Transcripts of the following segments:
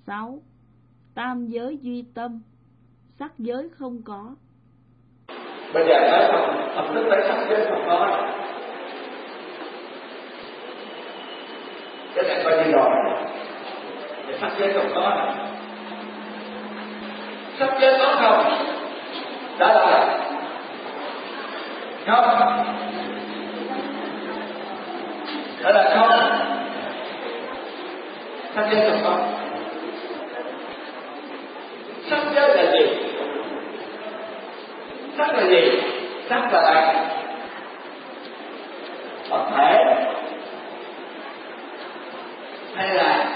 6. Tam giới duy tâm, sắc giới không có. Bây giờ tới học thức tới sắc giới không có. Cái này coi như rồi. Để sắc giới không có. Sắc giới có không? Đó là không. Đó là không. Sắc giới không có. Sắc giới là gì? Sắc là gì? Sắc là vật thể hay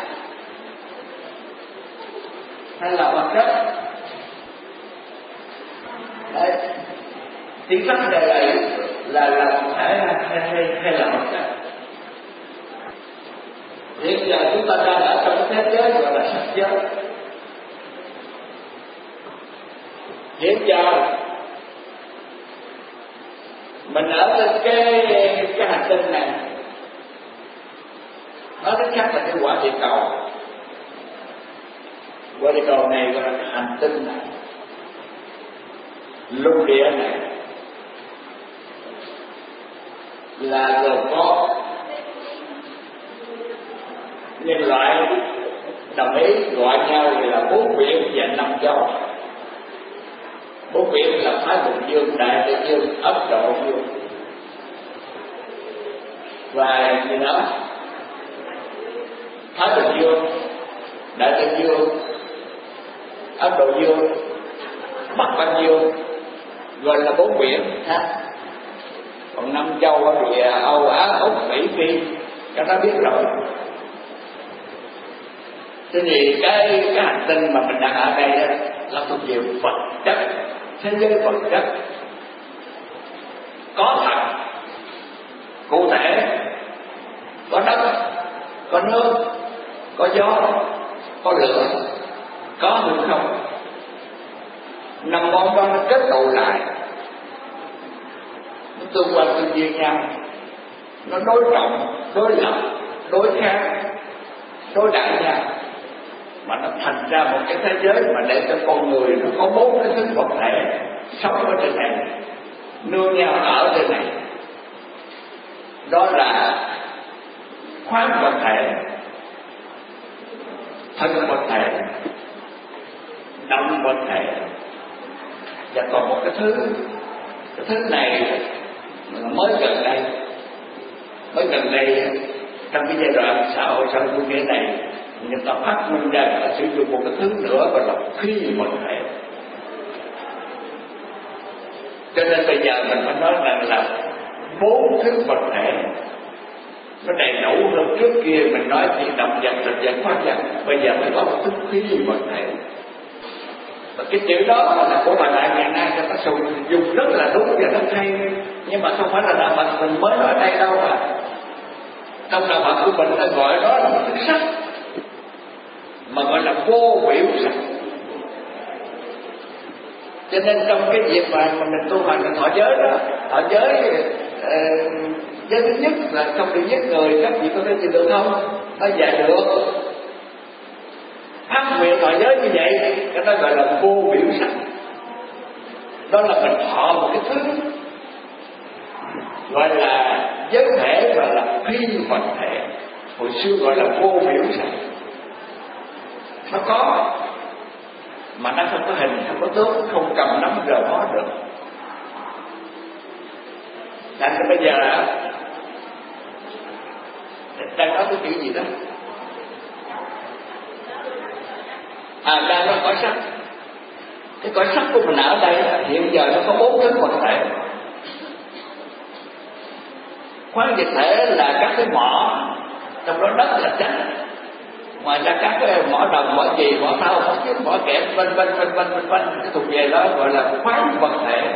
là vật chất. Đấy, tiếng sắc này là vật thể hay là vật chất. Hiện giờ chúng ta đang ở trong thế giới gọi là sắc giới. Hiện giờ mình ở trên cái hành tinh này, nói cách khác là cái quả địa cầu. Quả địa cầu này gọi là hành tinh này, lục địa này là gồm có nhân loại đồng ý gọi nhau là 4 biển và 5 châu. 4 biển là Thái Bình Dương, Đại Tây Dương, Ấn Độ Dương và gì đó, Thái Bình Dương, Đại Tây Dương, Ấn Độ Dương, Bắc Ban Dương, gọi là 4 biển ha. Còn 5 châu thì Âu, Á, Úc, Mỹ, Phi, các ta biết rồi. Thế thì cái hành tinh mà mình đang ở đây đó, là thuộc về vật chất, thế giới vật chất có thật, cụ thể, có đất, có nước, có gió, có lửa, có hư không. 5 món đó nó kết tụ lại, nó tương quan tương duyên nhau, nó đối trọng, đối lập, đối kháng, đối đại nhau, mà nó thành ra một cái thế giới mà để cho con người nó có 4 cái thứ vật thể sống ở trên này, nương nhau ở trên này. Đó là khoáng vật thể, thân vật thể, động vật thể, và còn một cái thứ này mới gần đây trong cái giai đoạn xã hội sau chủ nghĩa này, người ta phát minh ra là sử dụng một cái thứ nữa gọi là phi vật thể. Cho nên bây giờ mình phải nói rằng là 4 thứ vật thể nó đầy đủ hơn trước kia. Mình nói chỉ động vật, thực vật, hóa vật, bây giờ mới có một thứ phi vật thể. Và cái chữ đó là của bà Đại ngày nay, cho ta dùng rất là đúng và rất hay, nhưng mà không phải là đạo Phật mình mới nói đây đâu mà. Trong đạo Phật của mình ta gọi đó là một thứ sắc, mà gọi là vô biểu sắc. Cho nên trong cái việc mà mình tu hành là thọ giới đó, thọ giới giới thứ nhất là không được giết người. Các vị có thể chịu được không? Nói dạ được. Phát nguyện thọ giới như vậy, cái đó gọi là vô biểu sắc. Đó là mình thọ một cái thứ gọi là giới thể, gọi là phi vật thể. Hồi xưa gọi là vô biểu sắc. Nó có mà nó không có hình, không có tướng, không cầm nắm rờ mó được. Thành ra bây giờ đang nói cái chữ gì đó, đang nói cõi sắc. Cái cõi sắc của mình ở đây hiện giờ nó có 4 thứ vật thể. Khoáng vật thể là các cái mỏ, trong đó đất là trắng. Ngoài ra các cái mỏ đồng, mỏ chì, mỏ thau, mỏ kiếm, mỏ kẽm, vân vân, cái thuộc về đó gọi là khoáng vật thể.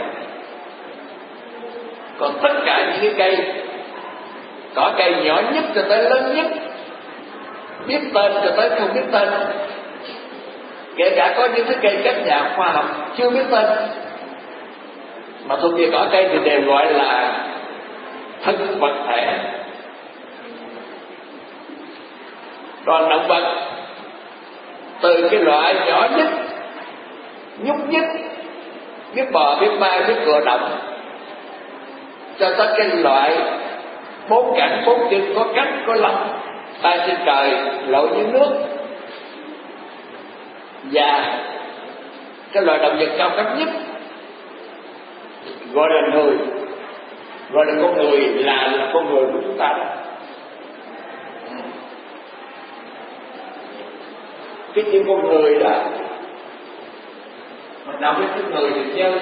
Còn tất cả những cái cây, cỏ cây nhỏ nhất cho tới lớn nhất, biết tên cho tới không biết tên, kể cả có những cái cây các nhà khoa học chưa biết tên mà thuộc về cỏ cây thì đều gọi là thân vật thể. Còn động vật từ cái loại nhỏ nhất, nhúc nhất, biết bò biết bay biết cựa động, cho tới cái loại bốn cảnh bốn chân, có cánh có lông, bay trên trời lội dưới nước, và cái loại động vật cao cấp nhất gọi là người, gọi là con người, là con người của chúng ta đó. Cái chữ con người đó mình đọc cái chữ người thì nhân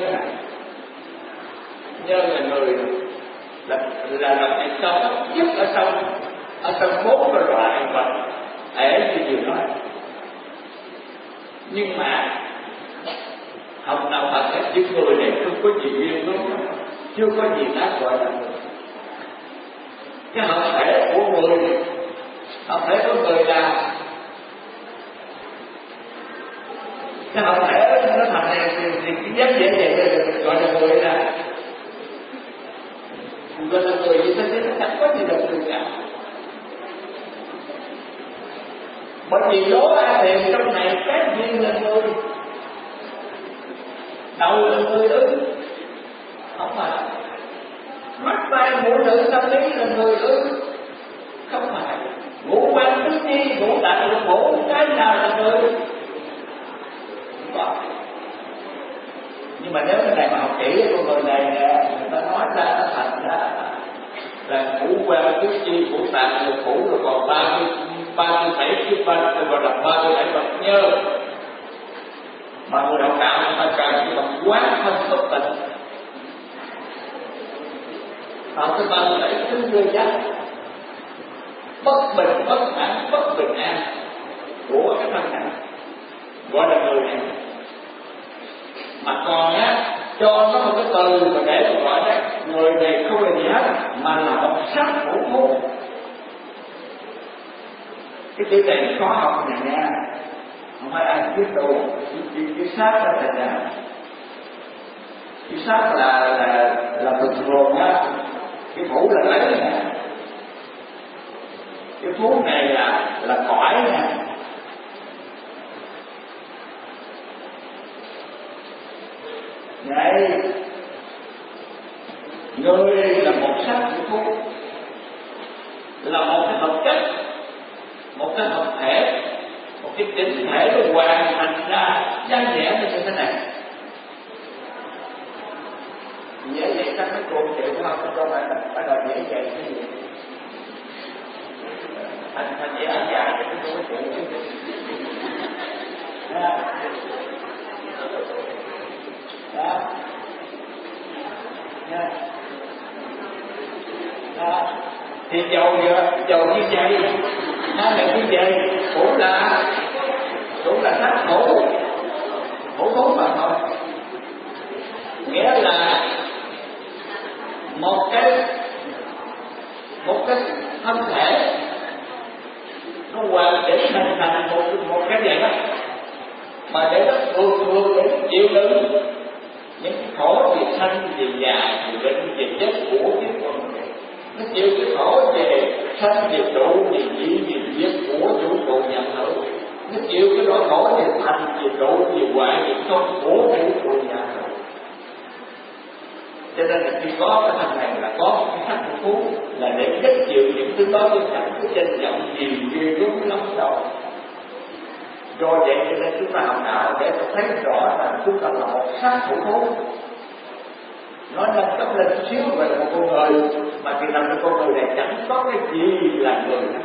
là người, là cái sống nhất ở trong bốn cái loại vật thể như vừa nói. Nhưng mà học nào Phật cái chữ người này không có gì riêng đúng không? Chưa có gì khác gọi là người. Cái hợp thể của người, hợp thể của người là cái hợp thể nó thành này thì cái giá dễ vậy gọi là người là gọi là người, vì thế nó chẳng có gì đồng tình cả. Bởi vì lố A Thiền trong này cái duyên là người, đầu là người ư, không phải. Mắt tai mũi lưỡi tâm lý là người ư, không phải. Ngũ quan tứ chi, ngũ tạng lục phủ, cái nào là người? Nhưng mà nếu cái này mà học kỹ của người này, người ta nói ra nó thành là ngũ quan tứ chi, ngũ tạng lục phủ, rồi còn ba mươi bảy kiếp văn, rồi gọi là 37 bậc nhơ. Mà người đạo đạo người ta cần cái bậc quán thân bất tịnh, họ cái 37 thứ nguyên giác bất bình bất mãn bất bình an của cái thân này, gọi là người này. Mà còn á, cho nó một cái từ mà để mà gọi đó, người này không là gì hết, mà là một sát thủ thú. Cái chữ này khó học này nha, không phải ai biết đâu. Cái sát là thành ra, cái sát là thường thường á, cái thủ là lấy nè, cái thú này là cõi nè. Vậy người là một sắc của thú, là một cái hợp chất, một cái hợp thể, một cái chỉnh thể nó hoàn thành ra dáng vẻ như thế này. Dễ vậy chắc mấy cô chịu không? Cho bạn bắt đầu dễ vậy cái gì? Thành dễ ăn dài cho mấy cô chịu chứ. Đó. Đó. Thì dầu như vậy, hay là như vậy cũng là sát thủ thú mà thôi. Nghĩa là một cái thân thể nó hoàn chỉnh hình thành một cái gì đó, mà để nó thường để nó chịu đựng những cái khổ về sanh, về già, về bệnh, về chết của cái con người. Nó chịu cái khổ về sanh, về trụ, về dĩ, về giết của chủ trụ nhận hữu. Nó chịu cái nỗi khổ về thành, về trụ, về hoại, về con của chủ trụ nhận hữu. Cho nên là khi có cái thân này là có một cái sắc của thú, là để rất chịu những thứ đó với cảnh cái danh vọng gì ghê gớm lắm đâu. Do vậy cho nên chúng ta học đạo để thấy rõ là chúng ta là một sát thủ thú. Nói nâng cấp lên xíu về một con người, mà kỳ thật con người này chẳng có cái gì là người đó.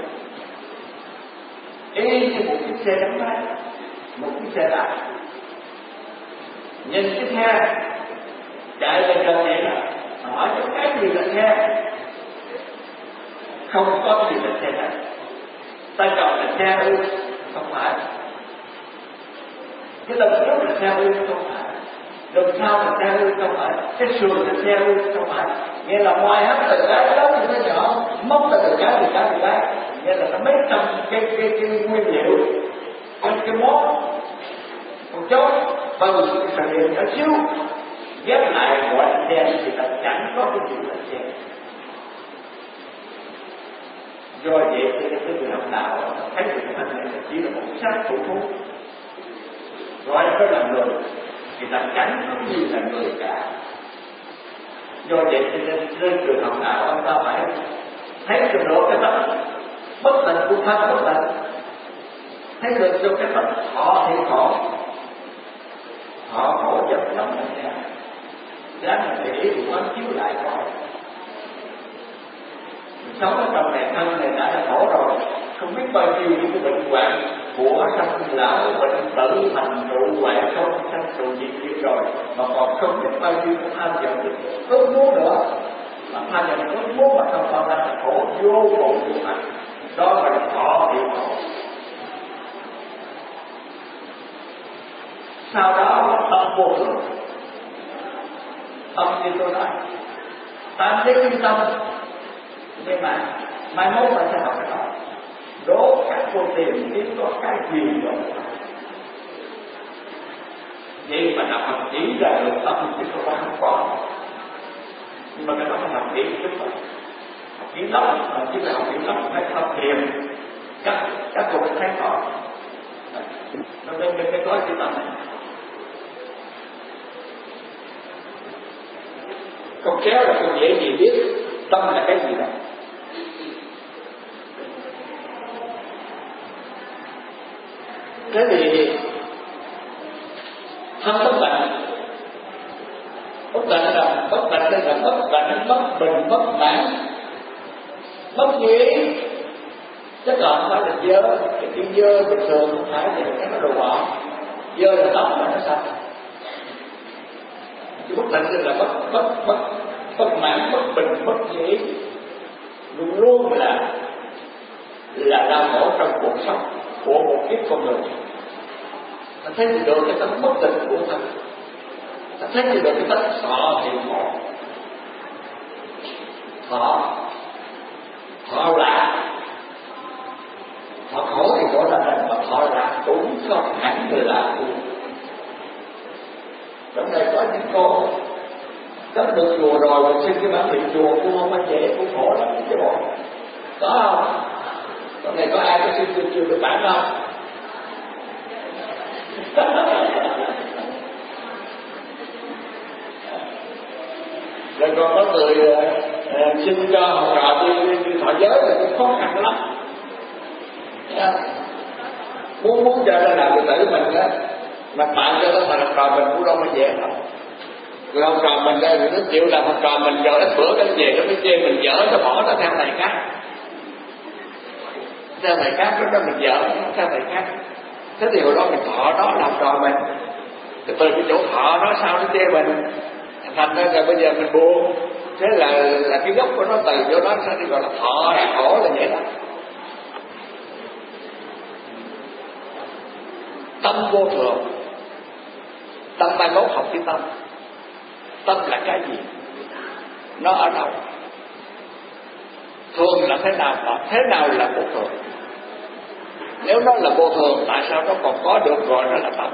Y như một chiếc xe đánh máy, một chiếc xe đạp. Nhìn cái xe chạy lên trên vậy đó, hỏi cái gì là xe? Không có gì là xe này. Ta chọn là xe ư? Không phải. Cái lần trước là xe ư? Không phải. Lần sau là xe ư? Không phải. Cái sườn là xe ư? Không phải. Nghĩa là ngoài hết từ cái đó thì nó nhỏ, móc từ cái. Nghĩa là nó mấy trăm cái nguyên liệu, cái món, con chốt, bao nhiêu cái sản phẩm nhỏ xíu, ghép lại gọi là xe thì ta chẳng có cái gì là xe. Do vậy thì cái người học đạo thấy được cái này là chỉ là một sát thủ thú, gọi nó là người, người ta tránh không gì là người cả. Do vậy cho nên trên trường học nào ông ta phải thấy được cái tâm bất tịnh của thân bất tịnh, thấy được cho cái tâm họ thì khổ, họ khổ dần lắm rồi nha. Đáng là để ý quán chiếu lại coi sống ở trong này thân này đã là khổ rồi, không biết bao nhiêu những cái bệnh hoạn của sanh lão bệnh tử thành trụ hoạn không sanh trụ diệt rồi, mà còn không biết bao nhiêu cái tham vọng ước muốn nữa, mà tham vọng ước muốn mà không còn là khổ vô cùng vô tận. Đó là họ thì khổ. Sau đó tâm vô thường. Tâm như tôi nói, ta thấy cái tâm, nhưng mà mai mốt ta sẽ học cái đó. Đố các cô tìm biết có cái gì rồi. Vậy mà nào học chỉ ra được tâm thì không có. Nhưng mà cái đó phải học kỹ chút rồi. Học kỹ lắm, chứ phải học kỹ lắm phải học thiền. Các cô phải thấy khó. Cho nên mình phải có cái tâm này. Con kéo là con dễ gì biết tâm là cái gì đó. Thế thì thân bất tịnh, bất tịnh là bất tịnh, bất bình, bất mãn, bất nghĩ, chứ còn không phải là dơ. Cái chuyện dơ bình thường không phải là cái đồ bỏ, dơ là tóc mà nó sạch. Chứ bất tịnh là bất mãn, bất bình, bất nghĩ, luôn luôn là đau khổ trong cuộc sống của một kiếp con người. Ta thấy được cái tánh bất tịnh của thân, ta thấy được cái tánh thọ thì khổ, thọ lạc, thọ khổ thì khổ là thành, mà thọ lạc cũng không hẳn là vui. Trong này có những cô có được chùa rồi mà xin cái bản hiệu chùa cũng không phải dễ, cũng khổ lắm chứ bộ. Có không? Trong này có ai có xin chưa được bản không? Rồi còn có người xin cho học trò đi thọ giới là cũng khó khăn lắm. Muốn cho nó làm người tử mình á, mà bạn cho nó thành học trò mình cũng đâu có dễ đâu. Người học trò mình đây nó chịu làm học trò mình rồi ít bữa nó về nó mới chê mình dở, nó bỏ nó theo thầy khác. Theo thầy khác đó mình dở, theo thầy khác. Thế thì hồi đó mình thọ đó làm trò mình, từ cái chỗ thọ đó sao nó chê mình, thành ra là bây giờ mình buồn. Thế là cái gốc của nó từ chỗ đó sao đi gọi là thọ là khổ là vậy đó. Tâm vô thường, tâm mai mốt học cái tâm. Tâm là cái gì? Nó ở đâu? Thường là thế nào? Thế nào là vô thường? Nếu nó là vô thường, tại sao nó còn có được gọi nó là tâm?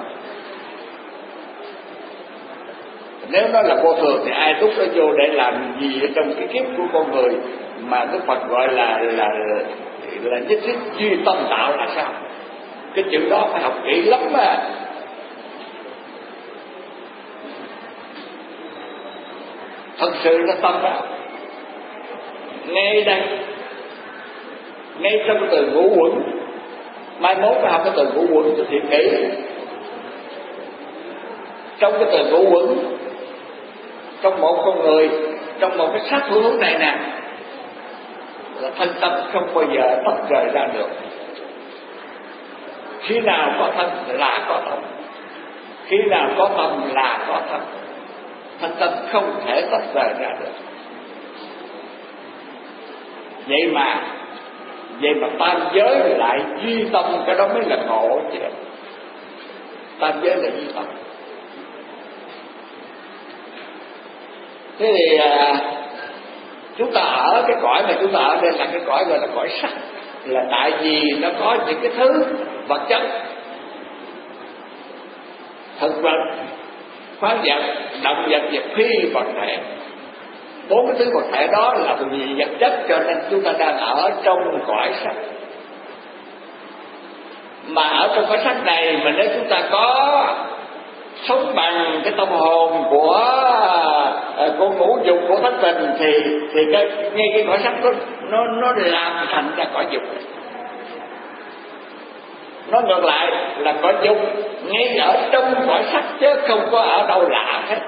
Nếu nó là vô thường thì ai đúc nó vô để làm gì ở trong cái kiếp của con người mà Đức Phật gọi là nhất thiết duy tâm tạo là sao? Cái chữ đó phải học kỹ lắm mà. Thật sự nó tâm đó. Ngay đây, ngay trong cái từ ngũ quẩn, mai mốt phải học cái từ ngũ quẩn cho thiệt kỹ. Trong cái từ ngũ quẩn, trong một con người, trong một cái xác hữu này nè, là thân tâm không bao giờ tách rời ra được. Khi nào có thân là có tâm, khi nào có tâm là có thân. Thân tâm không thể tách rời ra được. Vậy mà tam giới lại duy tâm, cái đó mới là ngộ chứ. Tam giới là duy tâm. Thế thì chúng ta ở cái cõi mà chúng ta ở đây là cái cõi gọi là cõi sắc, là tại vì nó có những cái thứ vật chất, thực vật, khoáng vật, động vật và phi vật thể. Bốn cái thứ vật thể đó là vì vật chất, cho nên chúng ta đang ở trong cõi sắc. Mà ở trong cái sách này mà nếu chúng ta có sống bằng cái tâm hồn của ngũ dục của thất tình thì ngay cái cõi sắc nó làm thành ra cõi dục. Nó ngược lại là cõi dục ngay ở trong cõi sắc chứ không có ở đâu lạ hết.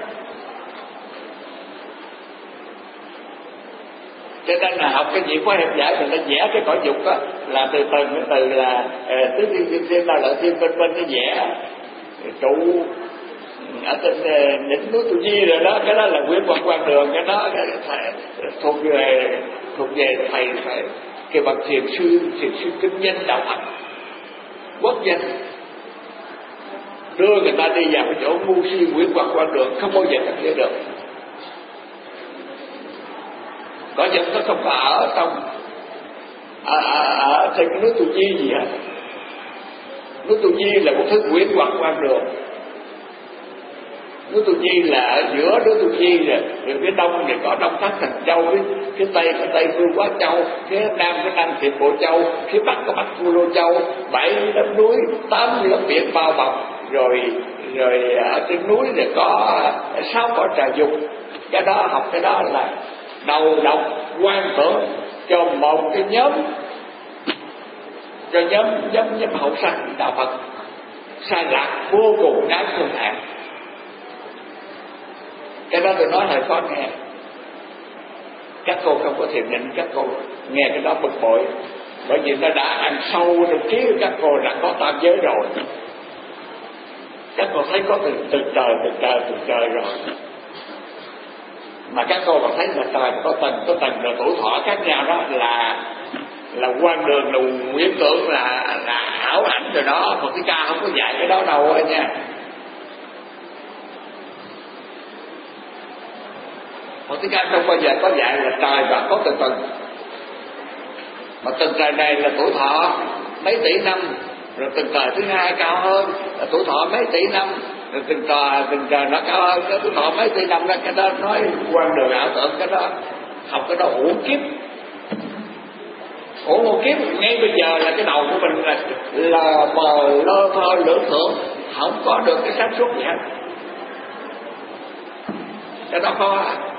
Cho nên là học cái gì khoa học giải mình đã vẽ cái cõi dục á, là từ là tứ thiên la lợi thiên bên cái vẽ trụ ở trên đỉnh núi Tu Di rồi đó, cái đó là Nguyễn Quang Đường, cái đó thuộc về thầy cái bậc thiền sư kinh doanh đạo Phật quốc danh, đưa người ta đi vào cái chỗ ngu si Nguyễn Quang Đường không bao giờ thực hiện được. Cõi dục nó không có ở trong ở trên cái núi Tu Di gì hết. Núi Tu Di là một thứ Nguyễn Quang Đường. Núi Tu Di là ở giữa núi Tu Di rồi phía đông thì có Đông Thất Thần Châu, phía tây có Tây Phương Quá Châu, phía nam có Nam Thiệp Bộ Châu, phía bắc có Bắc Cù Lô Châu, 7 đám núi, 8 lớp biển bao bọc, rồi ở trên núi thì có 6 cõi trời dục. Cái đó học cái đó là đầu độc quan tưởng cho một cái nhóm, cho nhóm hậu sanh đạo Phật sai lạc vô cùng đáng thương hại. Cái đó tôi nói là có nghe. Các cô không có thiền định, các cô nghe cái đó bực bội, bởi vì nó đã ăn sâu trong trí của các cô là có tam giới rồi. Các cô thấy có từ trời rồi. Mà các cô còn thấy là trời có tầng rồi tuổi thọ khác nhau, đó là quan đường, là nguyên tưởng, là ảo ảnh rồi đó. Phật Thích Ca không có dạy cái đó đâu anh nha. Phật Thích Ca không bao giờ có dạy là trời và có từng tầng. Mà từng trời này là tuổi thọ mấy tỷ năm, rồi từng trời thứ hai cao hơn là tuổi thọ mấy tỷ năm, rồi từng trời nó cao hơn cái tuổi thọ mấy tỷ năm đó. Cái đó nói quan đường ảo tưởng, cái đó học cái đó uổng kiếp. Một kiếp ngay bây giờ là cái đầu của mình là bờ lơ thơ lưỡng thưởng, không có được cái sáng suốt gì hết. Cái đó có